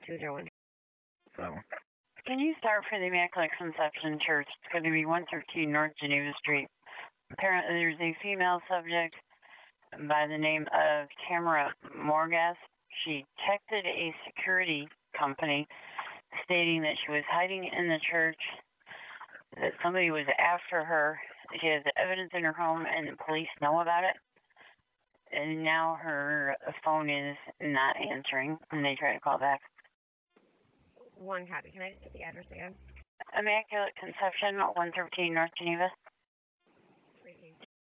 201. So, Can you start for the Immaculate Conception Church? It's going to be 113 North Geneva Street. Apparently, there's a female subject by the name of Tamara Morgas. She texted a security company stating that she was hiding in the church, that somebody was after her. She has evidence in her home, and the police know about it. And now her phone is not answering, and they try to call back. One copy. Can I just get the address again? Immaculate Conception, 113 North Geneva.